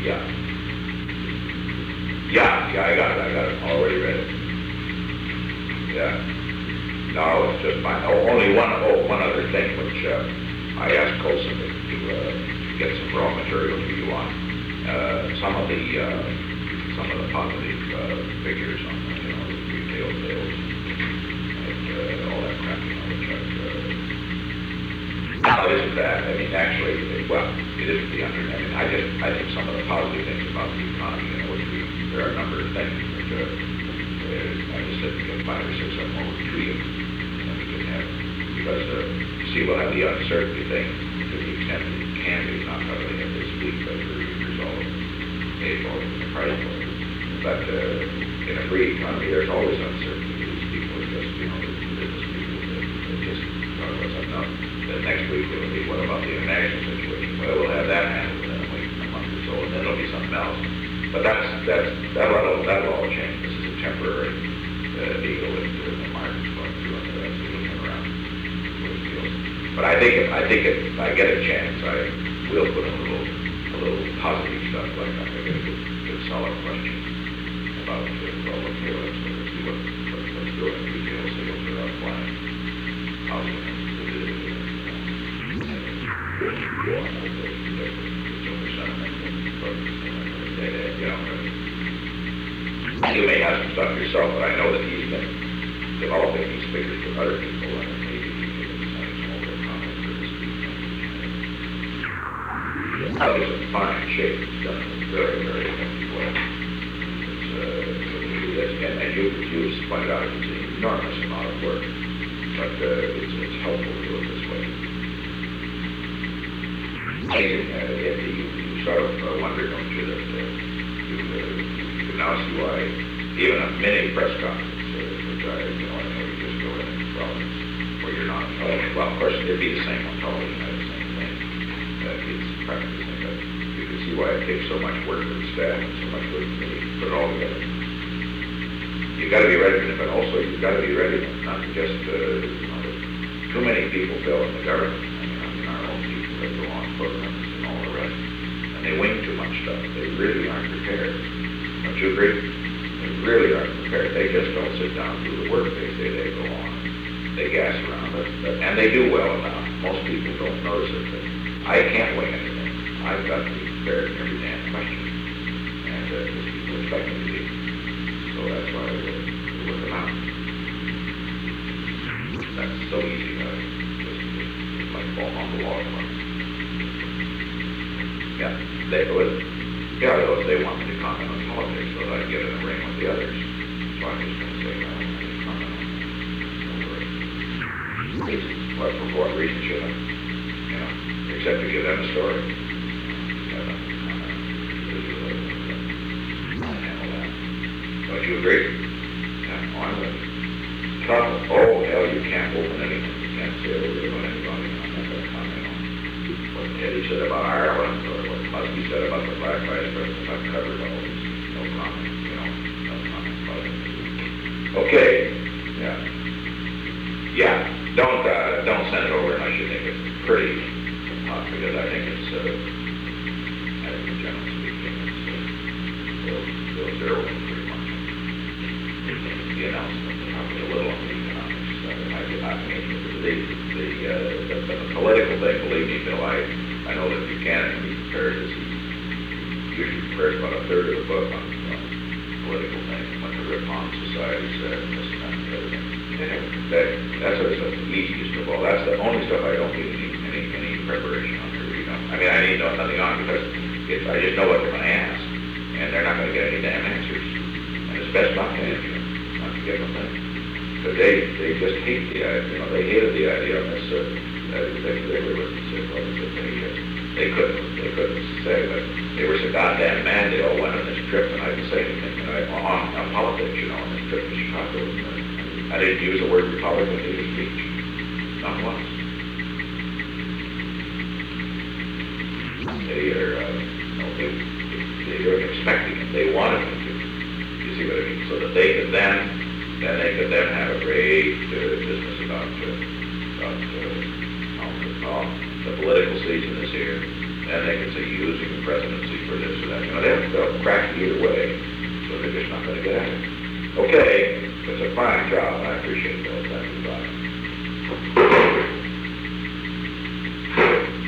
Yeah. Yeah, I got it, already read it. Yeah. No, it's just fine. Oh, only one other thing, which I asked Colson to get some raw material for you on. Some of the positive figures on the retail sales and all that crap, which no, it isn't that. I mean, actually, well, it isn't the under. I mean, I think some of the positive things about the economy, there are a number of things which I just said to get 5 or 6 of them over tweeted, we can have, because see, we'll have the uncertainty thing to the extent that it can be, not probably have this week, but the result of April and the price point. But in a free economy, there's always uncertainty. These people are just, the business people, that just talk about something else. The next week it'll be, what about the international situation? Well, we'll have that handled in a month or so, and then it'll be something else. But that'll all change. This is a temporary deal with the markets going through, and that's looking around what it feels. But I think if I get a chance, I will put a little positive stuff like that. I get a good solid question about let's see what's doing. Retail sales are up, flying. Housing you may have some stuff yourself, but I know that he's been developing these figures with other people, and maybe he can send some over comments for this week. It's in fine shape. It's done in a very, very effective way. And you pointed out it's an enormous amount of work, but it's helpful to do it this way. You sort of wonder, don't you, that you now see why even a mini press conference, which I know you just go in and where you're not on television. Well, of course, it'd be the same on television, the same thing. It's practically the same, but you can see why it takes so much work for the staff and so much work to put it all together. You've got to be ready, but also you've got to be ready not to just, too many people fail in the government. I mean, our own people that go on programs and all the rest, and they wing too much stuff. They really aren't prepared. Don't you agree? They really aren't prepared. They just don't sit down and do the work. They say they go on. They gas around, and they do well enough. Most people don't notice it, but I can't wing anything. I've got to be prepared in every damn question, and because people expect me to be. So that's why we work them out. That's so easy, just like fall on the wall. Yeah, they want me to comment on politics so that I get in a ring with the others. So I'm just going to say no, I'm going to comment on that. Well, for what reason should I? Except to give them a story. I'll handle that. Don't you agree? Yeah, I'm with you. Oh, hell, you can't open anything. You can't say a word about anybody. I'm not going to comment on what Eddie said about Ireland or what Muskie said about the Black Vice President. I've covered all this. No comment, no comment about it. Okay. Yeah. Don't send it over unless you think it's pretty tough, because I think it's, generally speaking, it's zero pretty much. The announcement, probably a little on the economics. The political thing, believe me, Bill, I know that Buchanan, he prepared this, he usually prepares about a third of the book on political things, what the rip-on society said, and this and that and the other thing. That's the easiest of all. That's the only stuff I don't need any preparation on to read on. I mean, I need nothing on because I just know what they're going to ask, and they're not going to get any damn answers. And it's best not to answer them, not to get them things. Because they just hate the idea, they hated the idea on this, they were listening to it, they couldn't say, but they were so goddamn mad they all went on this trip, and I didn't say anything on politics, on this trip to Chicago. I didn't use the word Republican in his speech, not once. They were expecting it. They wanted him to. You see what I mean? So that they could then have a great business about the political season this year. And they can say using the presidency for this or that, you know, they'll crack it either way, so they're just not gonna get at it. Okay, it's a fine job, I appreciate those, that's the